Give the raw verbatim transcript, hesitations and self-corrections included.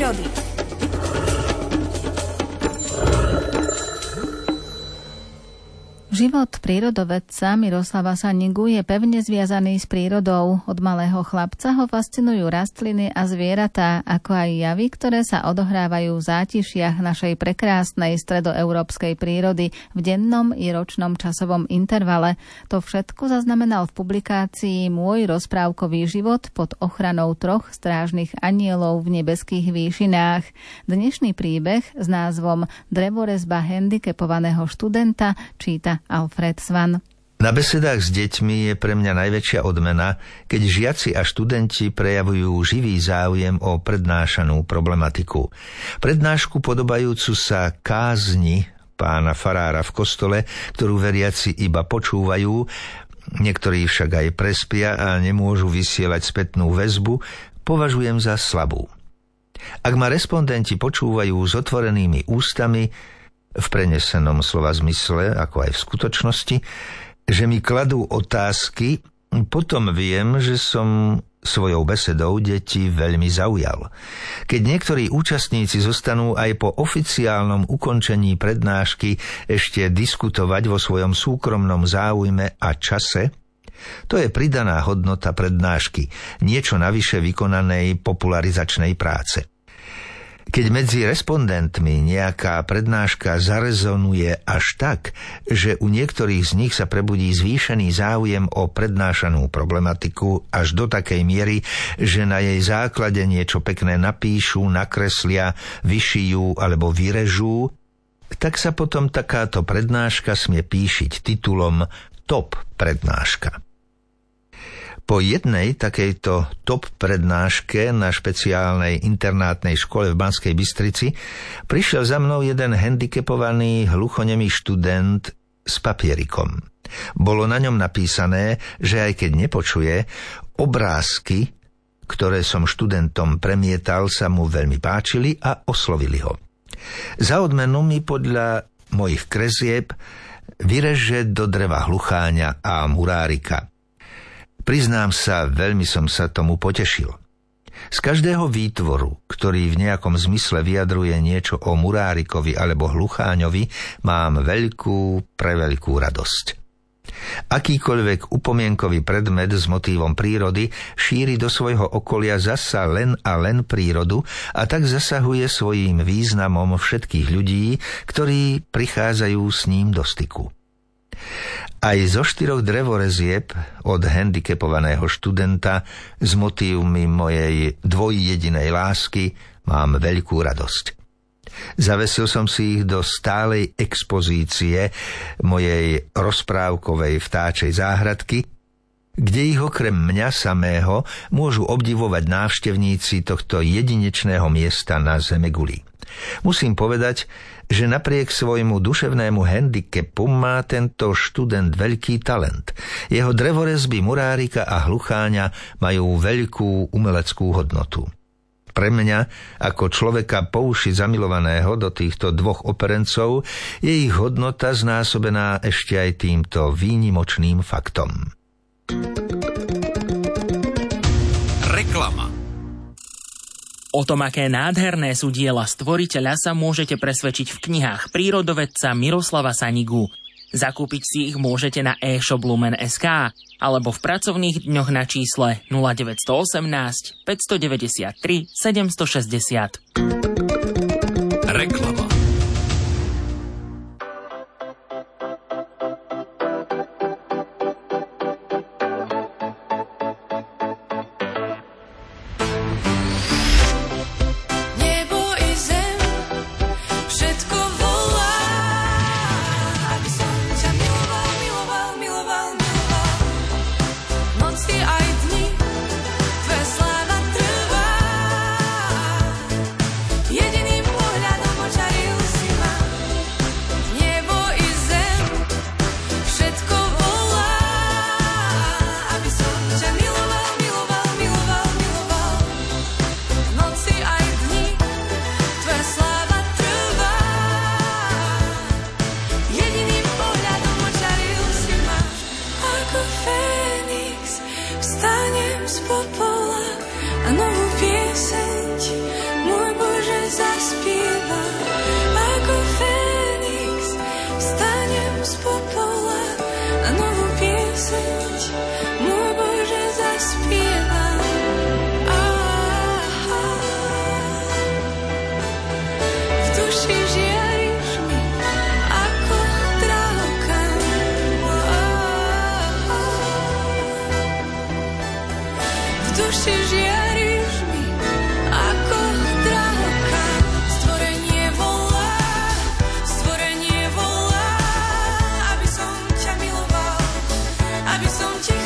prírody. Život prírodovedca Miroslava Sanigu je pevne zviazaný s prírodou. Od malého chlapca ho fascinujú rastliny a zvieratá, ako aj javy, ktoré sa odohrávajú v zátišiach našej prekrásnej stredoeurópskej prírody v dennom i ročnom časovom intervale. To všetko zaznamenal v publikácii Môj rozprávkový život pod ochranou troch strážnych anielov v nebeských výšinách. Dnešný príbeh s názvom Drevorezba handicapovaného študenta číta Alfred Svan. Na besedách s deťmi je pre mňa najväčšia odmena, keď žiaci a študenti prejavujú živý záujem o prednášanú problematiku. Prednášku podobajúcu sa kázni pána farára v kostole, ktorú veriaci iba počúvajú, niektorí však aj prespia a nemôžu vysielať spätnú väzbu, považujem za slabú. Ak ma respondenti počúvajú s otvorenými ústami, v prenesenom slova zmysle, ako aj v skutočnosti, že mi kladú otázky, potom viem, že som svojou besedou deti veľmi zaujal. Keď niektorí účastníci zostanú aj po oficiálnom ukončení prednášky ešte diskutovať vo svojom súkromnom záujme a čase, to je pridaná hodnota prednášky, niečo navyše vykonanej popularizačnej práce. Keď medzi respondentmi nejaká prednáška zarezonuje až tak, že u niektorých z nich sa prebudí zvýšený záujem o prednášanú problematiku až do takej miery, že na jej základe niečo pekné napíšu, nakreslia, vyšijú alebo vyrežú, tak sa potom takáto prednáška smie píšiť titulom Top prednáška. Po jednej takejto top prednáške na špeciálnej internátnej škole v Banskej Bystrici prišiel za mnou jeden handicapovaný hluchonemý študent s papierikom. Bolo na ňom napísané, že aj keď nepočuje, obrázky, ktoré som študentom premietal, sa mu veľmi páčili a oslovili ho. Za odmenu mi podľa mojich kresieb vyreže do dreva hlucháňa a murárika. Priznám sa, veľmi som sa tomu potešil. Z každého výtvoru, ktorý v nejakom zmysle vyjadruje niečo o murárikovi alebo hlucháňovi, mám veľkú, preveľkú radosť. Akýkoľvek upomienkový predmet s motívom prírody šíri do svojho okolia zasa len a len prírodu a tak zasahuje svojím významom všetkých ľudí, ktorí prichádzajú s ním do styku. Aj zo štyroch drevorezieb od handicapovaného študenta s motívmi mojej dvojjedinej lásky mám veľkú radosť. Zavesil som si ich do stálej expozície mojej rozprávkovej vtáčej záhradky, kde ich okrem mňa samého môžu obdivovať návštevníci tohto jedinečného miesta na zemeguli. Musím povedať, že napriek svojmu duševnému handicapu má tento študent veľký talent. Jeho drevorezby, murárika a hlucháňa majú veľkú umeleckú hodnotu. Pre mňa, ako človeka po uši zamilovaného do týchto dvoch operencov, je ich hodnota znásobená ešte aj týmto výnimočným faktom. Reklama. O tom, aké nádherné sú diela stvoriteľa, sa môžete presvedčiť v knihách prírodovedca Miroslava Sanigu. Zakúpiť si ich môžete na e-shop Lumen bodka es ká alebo v pracovných dňoch na čísle nula deväť jedna osem, päť deväť tri, sedem šesť nula. Reklama. z popola a novú pieseň, môj Bože. duši žiariš mi ako trávka. Stvorenie volá, stvorenie volá, aby som ťa miloval, aby som ťa